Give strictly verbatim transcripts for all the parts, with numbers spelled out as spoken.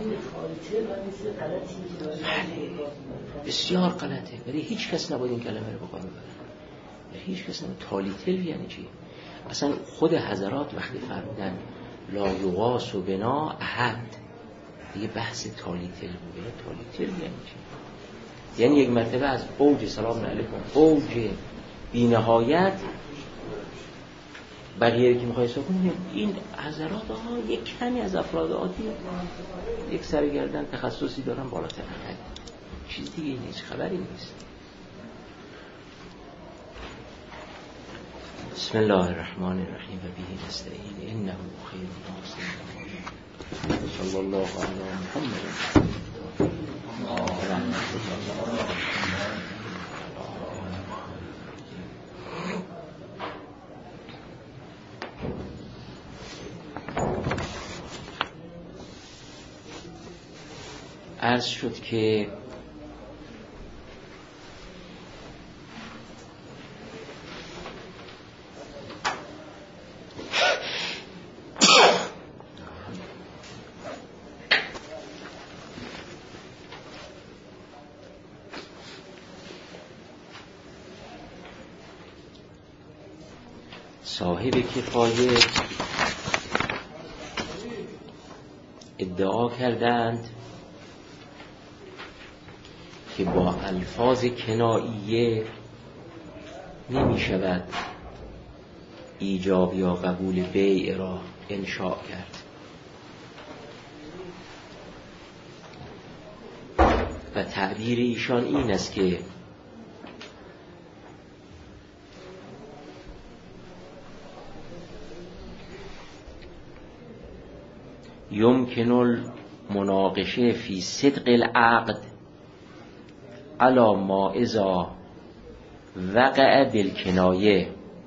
بسیار غلطه، ولی هیچ کس نباید این کلمه رو بخواد ببره. هیچ کس نباید. تالیتل یعنی چی؟ اصلا خود حضرات وقتی فرمودن لا یغاث بنا احد، دیگه بحث تالیتل بوده. تالیتل یعنی چی؟ یعنی یک مرتبه از اوج سلام علیکم، اوج بی‌نهایت بقیه که میخوای حساب کنیم این حضرات ها یک کمی از افراد عادی یک سرگردن تخصصی دارن بالاتر نمیاد، چیز دیگه نیست، خبری نیست. بسم الله الرحمن الرحیم و به نستعین انه خیر الناصرین صلی الله علی محمد و رحمت الله. عرض شد که صاحب کفایه ادعا کردند که با الفاظ کناییه نمی شود ایجاب یا قبول بیع را انشاء کرد و تعبیر ایشان این است که یمکن المناقشه فی صدق العقد علا ما اذا وقع بالکنایه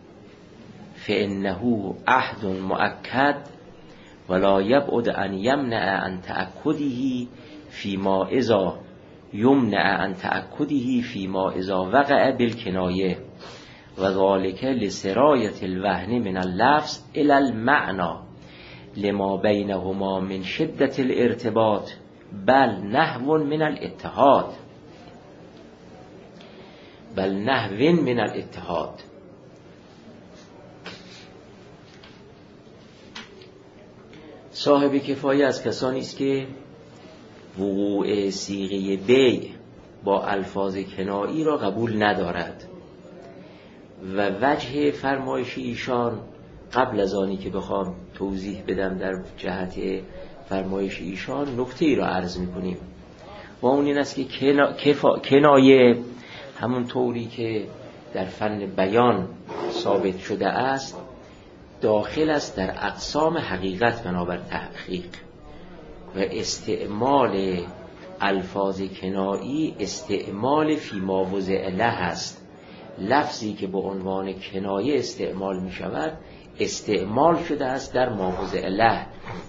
فانه عهد مؤکد ولا یبعد ان یمنع عن تأکده فیما اذا یمنع عن تأکده فیما اذا وقع بالکنایه و ذلك لسرایة الوهن من اللفظ الى المعنى لما بینهما من شدة الارتباط بل نحو من الاتحاد بل نحو من الاتحاد. صاحب کفایه از کسانی است که وقوع صیغه بیع با الفاظ کنایی را قبول ندارد و وجه فرمایش ایشان قبل از آنی که بخوام توضیح بدم در جهت فرمایش ایشان نکته ای را عرض می‌کنیم و اون این است که کنا... کنایه همون طوری که در فن بیان ثابت شده است داخل است در اقسام حقیقت بنابر تحقیق و استعمال الفاظ کنایی استعمال فی ما وضع له است. لفظی که به عنوان کنایه استعمال می شود استعمال شده است در ما وضع له،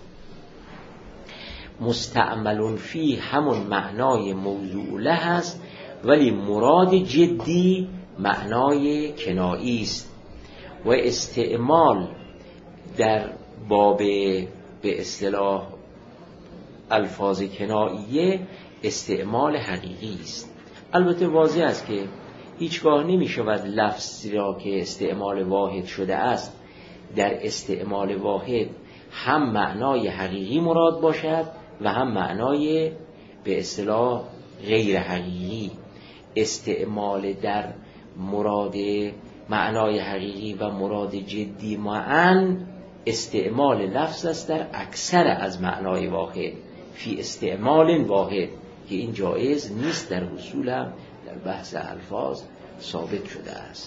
مستعمل فی همون معنای موضوع له است ولی مراد جدی معنای کنایی است و استعمال در باب به اصطلاح الفاظ کناییه استعمال حقیقی است. البته واضح است که هیچگاه نمی شود لفظی را که استعمال واحد شده است در استعمال واحد هم معنای حقیقی مراد باشد و هم معنای به اصطلاح غیر حقیقی. استعمال در مراد معنای حقیقی و مراد جدی معاً استعمال لفظ است در اکثر از معنای واحد فی استعمال واحد که این جایز نیست، در اصول هم در بحث الفاظ ثابت شده است.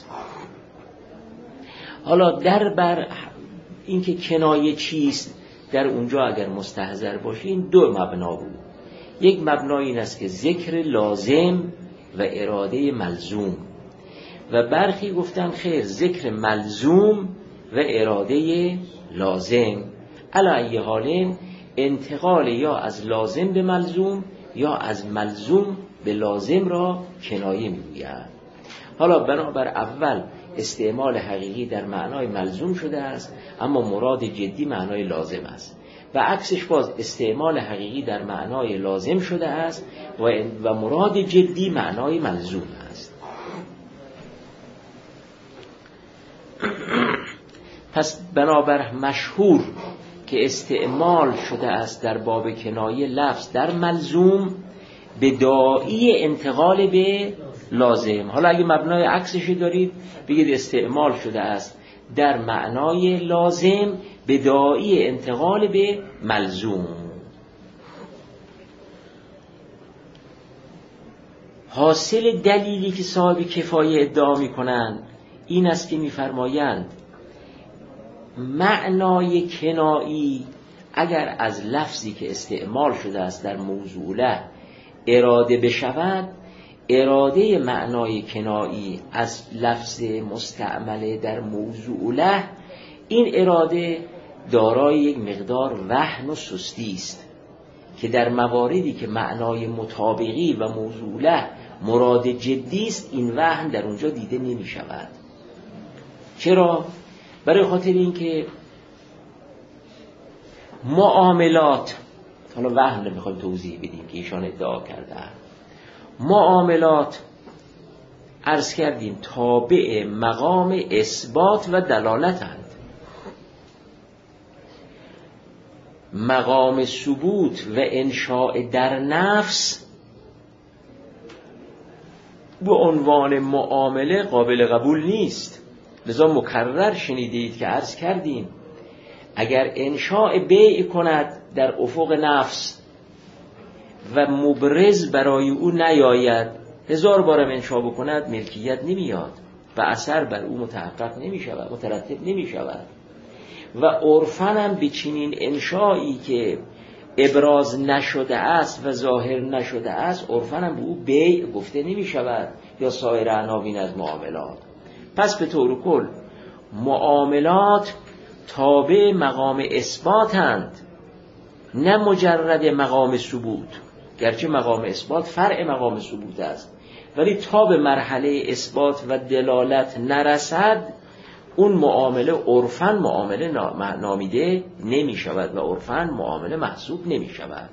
حالا در بر اینکه کنایه چیست در اونجا اگر مستحضر باشین دو مبنا بود. یک مبنا این است که ذکر لازم و اراده ملزوم و برخی گفتن خیر ذکر ملزوم و اراده لازم علی ای حال انتقال یا از لازم به ملزوم یا از ملزوم به لازم را کنایه میگویند. حالا بنابر اول استعمال حقیقی در معنای ملزوم شده است اما مراد جدی معنای لازم است و عکسش باز استعمال حقیقی در معنای لازم شده است و و مراد جدی معنای ملزوم است. پس بنابر مشهور که استعمال شده است در باب کنایه لفظ در ملزوم به داعی انتقال به لازم. حالا اگه مبنای عکسش دارید بگید استعمال شده است در معنای لازم به داعی انتقال به ملزوم. حاصل دلیلی که صاحب کفایه ادعا می‌کنند این است که می‌فرمایند معنای کنایی اگر از لفظی که استعمال شده است در موضوع له اراده بشود، اراده معنای کنایی از لفظ مستعمله در موضوع له، این اراده دارای یک مقدار وهن و سستی است که در مواردی که معنای مطابقی و موضوع له مراد جدی است این وهن در اونجا دیده نمی شود. چرا؟ برای خاطر اینکه معاملات، حالا وهم نمیخوایم توضیح بدیم که ایشان ادعا کردن، معاملات عرض کردیم تابع مقام اثبات و دلالتند. مقام ثبوت و انشاء در نفس به عنوان معامله قابل قبول نیست. لذا مکرر شنیدید که عرض کردیم اگر انشاء بیع کند در افق نفس و مبرز برای او نیاید، هزار بارم انشاء بکند ملکیت نمیاد و اثر بر او متحقق نمی شود، مترتب نمی شود. و عرفاً هم به چنین انشایی که ابراز نشده است و ظاهر نشده است، عرفاً هم به او بیع گفته نمی شود یا سایر عناوین از معاملات. پس به طور کل معاملات تابع مقام اثباتند، نه مجرد مقام ثبوت، گرچه مقام اثبات فرع مقام ثبوت است، ولی تا به مرحله اثبات و دلالت نرسد اون معامله عرفاً معامله نامیده نمی شود و عرفاً معامله محسوب نمی شود.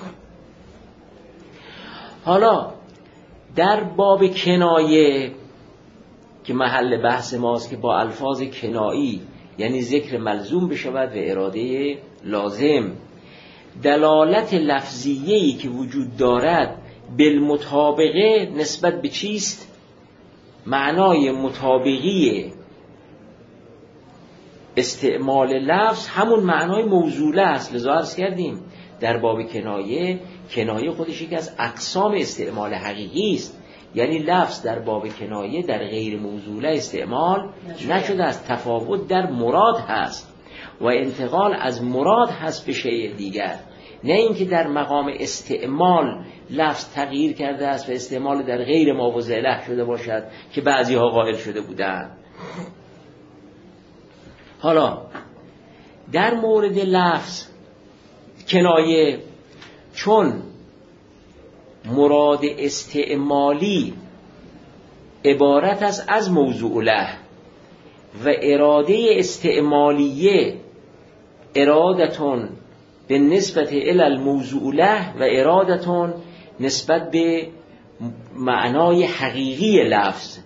حالا در باب کنایه که محل بحث ماست که با الفاظ کنایی یعنی ذکر ملزوم بشود و اراده لازم، دلالت لفظیه‌ای که وجود دارد بالمطابقه نسبت به چیست؟ معنای مطابقی استعمال لفظ همون معنای موصوله است. لذا عرض کردیم در باب کنایه، کنایه خودش یکی از اقسام استعمال حقیقی است، یعنی لفظ در باب کنایه در غیر موصوله استعمال نشده است، تفاوت در مراد هست و انتقال از مراد هست به شیء دیگر، نه اینکه در مقام استعمال لفظ تغییر کرده است و استعمال در غیر ماوضع له شده باشد که بعضی ها قائل شده بودند. حالا در مورد لفظ کنایه، چون مراد استعمالی عبارت است از موضوع له و اراده استعمالیه ارادتون به نسبت الی الموضوع له و ارادتون نسبت به معنای حقیقی لفظ.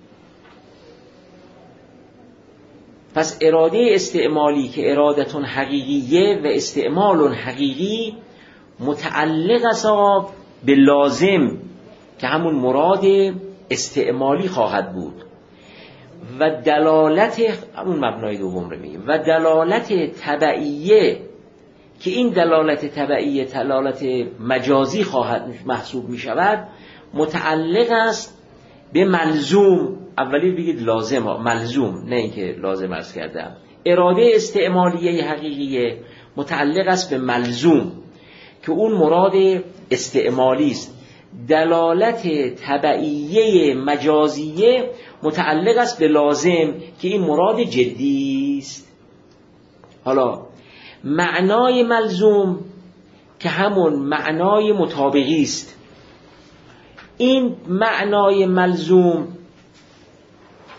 پس اراده استعمالی که ارادتون حقیقیه و استعمال حقیقی متعلق است به لازم که همون مراد استعمالی خواهد بود و دلالت همون مبنای دوم رو میگیم و دلالت تبعیه که این دلالت تبعیه دلالت مجازی خواهد محسوب می شود، متعلق است به ملزوم. اولی بگید لازم ها، ملزوم، نه اینکه لازم عرض کردم. اراده استعمالیه حقیقیه متعلق است به ملزوم که اون مراد استعمالی است. دلالت تبعیه مجازیه متعلق است به لازم که این مراد جدی است. حالا معنای ملزوم که همون معنای مطابقی است، این معنای ملزوم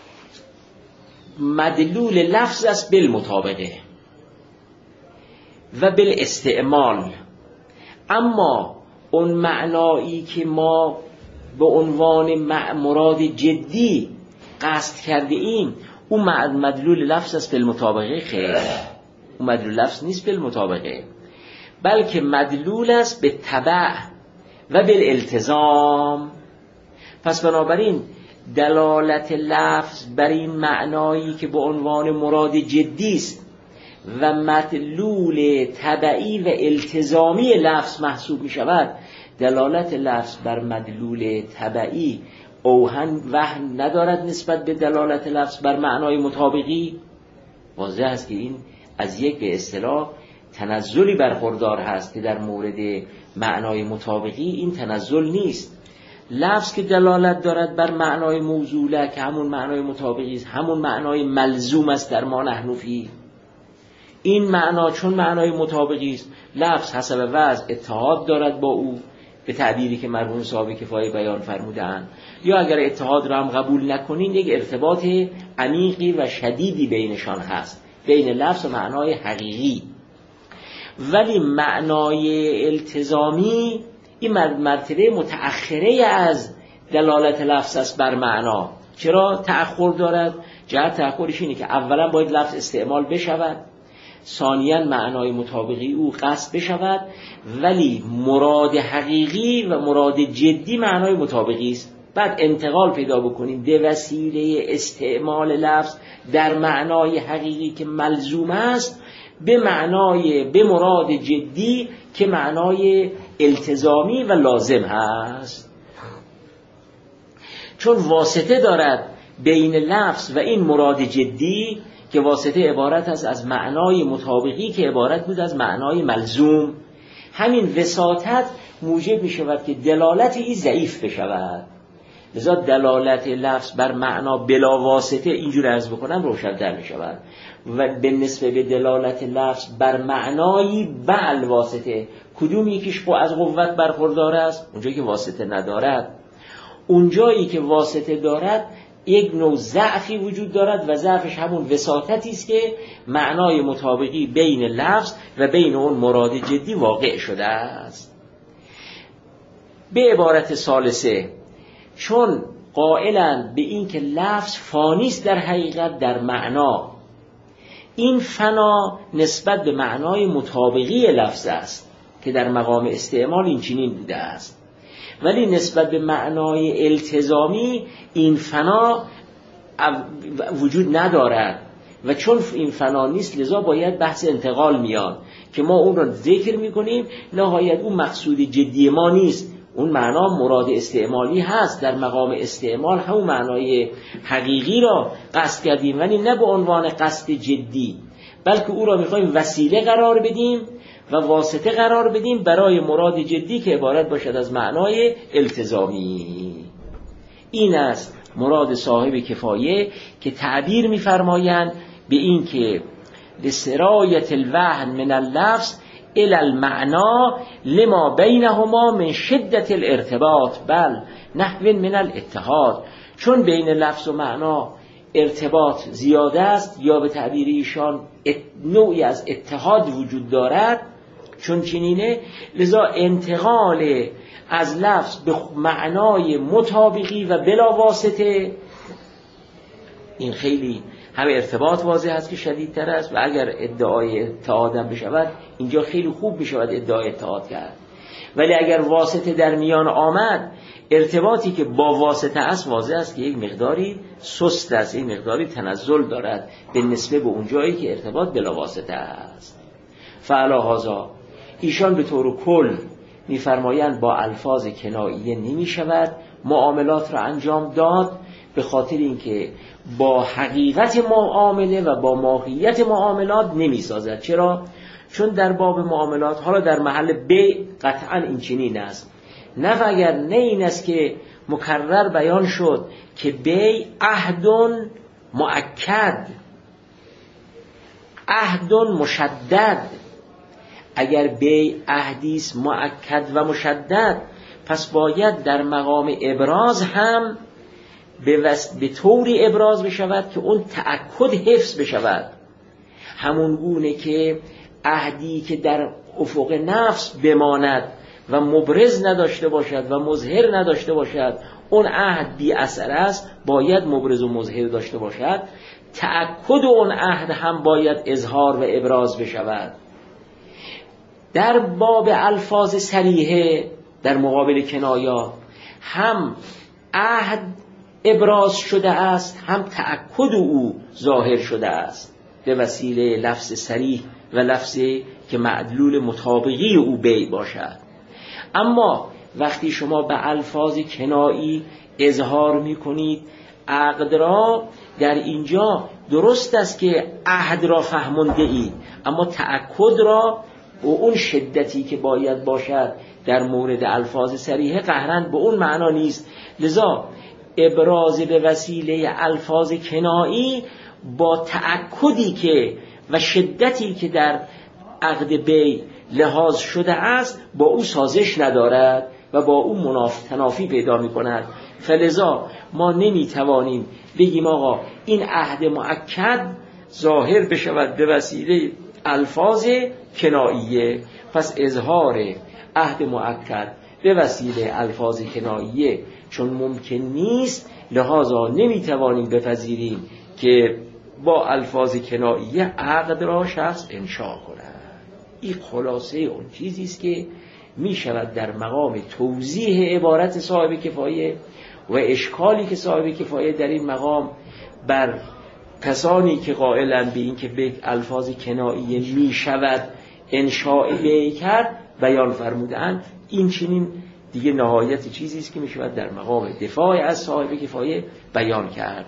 مدلول لفظ است بالمطابقه و بالاستعمال. اما اون معنایی که ما به عنوان مراد جدی قصد کرده ایم اون مدلول لفظ است بالمطابقه. خیر، اون مدلول لفظ نیست بالمطابقه، بلکه مدلول است به تبع و بالالتزام. پس بنابراین دلالت لفظ بر این معنایی که به عنوان مراد جدی است و مدلول تبعی و التزامی لفظ محسوب می شود، دلالت لفظ بر مدلول تبعی اوهن وهن ندارد نسبت به دلالت لفظ بر معنای مطابقی. واضح است که این از یک به اصطلاح تنزلی برخوردار هست که در مورد معنای مطابقی این تنزل نیست. لفظ که دلالت دارد بر معنای موزوله که همون معنای مطابقی است، همون معنای ملزوم است در ما نحن فیه، این معنا چون معنای مطابقی است، لفظ حسب وضع اتحاد دارد با او، به تعبیری که مرحوم صاحب کفایه بیان فرمودند. یا اگر اتحاد را هم قبول نکنین، یک ارتباط عمیقی و شدیدی بینشان هست، بین لفظ و معنای حقیقی. ولی معنای التزامی این مرتبه متأخره از دلالت لفظ است بر معنا. چرا تأخر دارد؟ جهت تأخرش اینه که اولا باید لفظ استعمال بشود، ثانیاً معنای مطابقی او قصد بشود، ولی مراد حقیقی و مراد جدی معنای مطابقی است. بعد انتقال پیدا بکنیم به وسیله استعمال لفظ در معنای حقیقی که ملزوم است به معنای به مراد جدی که معنای التزامی و لازم هست. چون واسطه دارد بین لفظ و این مراد جدی که واسطه عبارت است از معنای مطابقی که عبارت بود از معنای ملزوم، همین وساطت موجب می شود که دلالت این ضعیف بشود. لذا دلالت لفظ بر معنا بلا واسطه، اینجور عرض بکنم روشن‌تر می شود، و به نسبت به دلالت لفظ بر معنایی بل واسطه، کدوم یکیش از قوت برخوردار است؟ اونجایی که واسطه ندارد. اونجایی که واسطه دارد یک نوع ضعفی وجود دارد و ضعفش همون وساطتی است که معنای مطابقی بین لفظ و بین اون مراد جدی واقع شده است. به عبارت ثالثه، چون قائلند به این که لفظ فانی است در حقیقت در معنا، این فنا نسبت به معنای مطابقی لفظ است که در مقام استعمال این چنین بوده است، ولی نسبت به معنای التزامی این فنا وجود ندارد و چون این فنا نیست لذا باید بحث انتقال میاد که ما اون را ذکر میکنیم. نهایت اون مقصود جدی ما نیست، اون معنا مراد استعمالی هست، در مقام استعمال همون معنای حقیقی را قصد کردیم ولی نه به عنوان قصد جدی، بلکه او را میخوایم وسیله قرار بدیم و واسطه قرار بدیم برای مراد جدی که عبارت باشد از معنای التزامی. این است مراد صاحب کفایه که تعبیر می‌فرمایند به این که لسرایت الوهن من اللفظ الى المعنا لما بینهما من شدت الارتباط بل نحو من الاتحاد. چون بین لفظ و معنا ارتباط زیاده است یا به تعبیر ایشان نوعی از اتحاد وجود دارد، چون چنینه لذا انتقال از لفظ به معنای مطابقی و بلا واسطه این خیلی هم ارتباط واضح است که شدیدتر است و اگر ادعای اتحاد هم بشود اینجا خیلی خوب میشود ادعای اتحاد کرد، ولی اگر واسطه در میان آمد ارتباطی که با واسطه است واضح است که یک مقداری سست است، یک مقداری تنزل دارد به نسبت به اون جایی که ارتباط بلا واسطه است. فعلا هذا ایشان به طور کل میفرمایند با الفاظ کناییه نمی شود معاملات را انجام داد، به خاطر اینکه با حقیقت معامله و با ماهیت معاملات نمی سازد. چرا؟ چون در باب معاملات حالا در محل بیع قطعا این چنین است، نه اگر نه این است که مکرر بیان شد که بیع عهد مؤکد، عهد مشدد. اگر بیع عهدی است مؤکد و مشدد، پس باید در مقام ابراز هم به, وس... به طوری ابراز بشود که اون تأکد حفظ بشود. همون گونه که عهدی که در افق نفس بماند و مبرز نداشته باشد و مظهر نداشته باشد، اون عهد بی اثر است، باید مبرز و مظهر داشته باشد. تأکد اون عهد هم باید اظهار و ابراز بشود. در باب الفاظ صریحه در مقابل کنایات هم عهد ابراز شده است، هم تأکد او ظاهر شده است به وسیله لفظ صریح و لفظی که معدلول مطابقی او بیع باشد. اما وقتی شما به الفاظ کنایی اظهار می کنید عقد را، در اینجا درست است که عهد را فهمانده اید، اما تأکد را و اون شدتی که باید باشد در مورد الفاظ صریحه قهرن به اون معنا نیست. لذا ابراز به وسیله الفاظ کنایی با تأکدی که و شدتی که در عقد بیع لحاظ شده است با او سازش ندارد و با او مناف تنافی پیدا می کند. فلذا ما نمی توانیم بگیم آقا این عهد مؤکد ظاهر بشود به وسیله الفاظ کناییه، پس اظهار عهد مؤکد به وسیله الفاظ کناییه چون ممکن نیست، لذا نمی توانیم بپذیریم که با الفاظ کناییه عقد را شخص انشاء کند. این خلاصه اون چیزی است که می شود در مقام توضیح عبارت صاحب کفایه و اشکالی که صاحب کفایه در این مقام بر کسانی که قائلند به این که به الفاظ کناییه می شود انشاء بیع کرد بیان فرمودند. این چنین دیگه نهایت چیزی است که می شود در مقام دفاع از صاحب کفایه بیان کرد.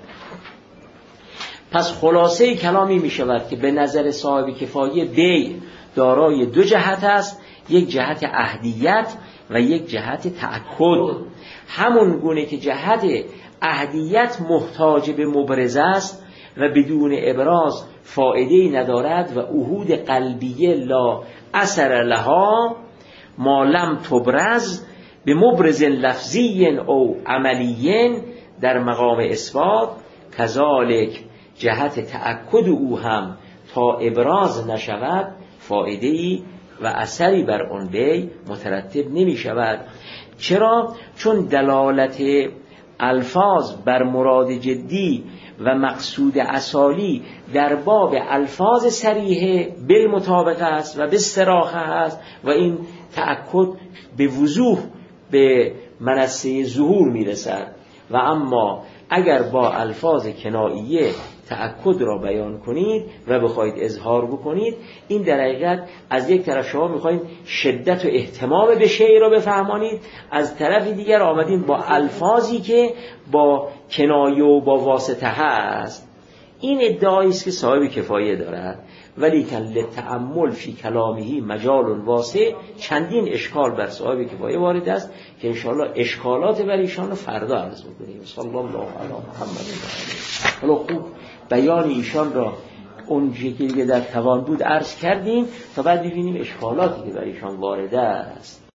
پس خلاصه کلامی می شود که به نظر صاحب کفایه بیع دارای دو جهت است، یک جهت عهدیت و یک جهت تأکد. همون گونه که جهت عهدیت محتاج به مبرز است و بدون ابراز فایده‌ای ندارد و عهود قلبیه لا اثر لها ما لم تبرز به مبرز لفظی او عملی در مقام اثبات، کذالک جهت تأکد او هم تا ابراز نشود فایده‌ای و اثری بر آن بیع مترتب نمی شود. چرا؟ چون دلالت الفاظ بر مراد جدی و مقصود اصالی در باب الفاظ صریحه بالمطابقه است و به صراحه است و این تأکد به وضوح به منصه ظهور می رسد. و اما اگر با الفاظ کناییه تأکد را بیان کنید و بخواید اظهار بکنید، این در حقیقت از یک طرف شما میخواید شدت و اهتمام به شیء را بفهمانید، از طرف دیگر آمدین با الفاظی که با کنایه و با واسطه هست. این ادعایی است که صاحب کفایه دارد، ولی کن لتأمل فی کلامه مجال واسع. چندین اشکال بر صاحب کفایه وارد است که انشاءالله اشکالات بر ایشان فردا عرض می‌کنیم. صلی الله علی محمد. حالا خوب بیان ایشان را اون چیزی که در توان بود عرض کردیم تا بعد ببینیم اشکالاتی که بر ایشان وارد است.